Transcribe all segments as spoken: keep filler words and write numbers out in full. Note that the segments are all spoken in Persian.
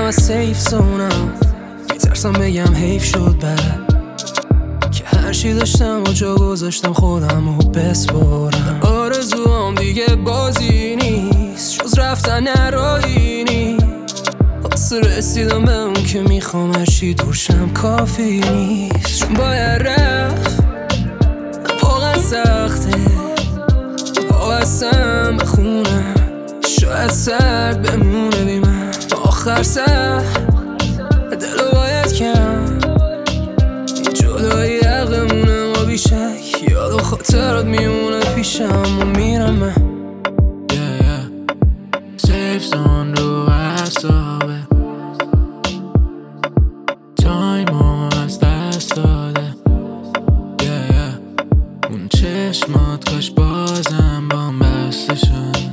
از سیف زونم، میترسم بگم حیف شد بعد که هرچی داشتم و جا گذاشتم خودم رو بسپرم. آرزوام دیگه بازی نیست، جز رفتن نرایی نیست. واسه رسیدم به اون که میخوام هرچی دورشم کافی نیست. چون باید رفت واقعا سخته، واسم بخونم شاید سرد بمونه بی من. آخر سر دلو باید کم، این جدایی عقلمونه ما بیشک. یاد و خاطرات میمونه پیشم و میرم من. yeah, yeah. Safe zone رو اعصابه، تایمو از دست داده. yeah, yeah. اون چشمات کاش بازم بام بسته شد،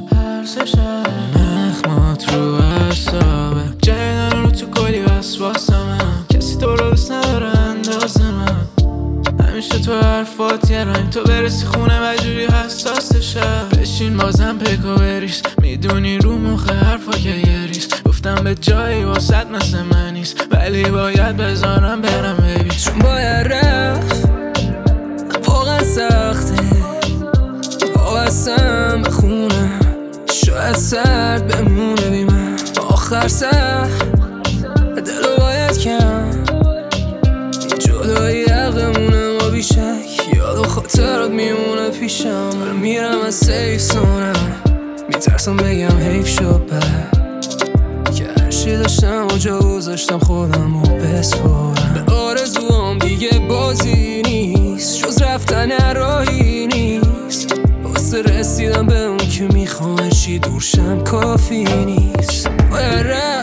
نخمات رو اعصابه. جایدن رو تو کلی وسواسمه، کسی تو رو دوست نداره اندازه من. همیشه تو حرفات یه رنگ، تو برسی خونه و جوری حساسشه. بشین بازم پکو بریز، میدونی رو مخ حرفا که یه ریز. گفتم به جایی واسط مثل من نیست، ولی باید بذارم برم ببین. چون باید رفت واقعا سخته، واسم بخونم شاید سرد بمونه بی من. آخر سر دلو باید کم، این جدایی عقلمونه ما بیشک. یاد و خاطرات میمونه پیشم و میرم از سیف زونم، میترسم بگم حیف شد بعد که هرچی داشتم و جا گذاشتم خودم رو بسپرم. به آرزوام دیگه بازی نیست، جز رفتن نرایی نیست. واسه رسیدم به اون که میخوام هرچی دورشم کافی نیست. باید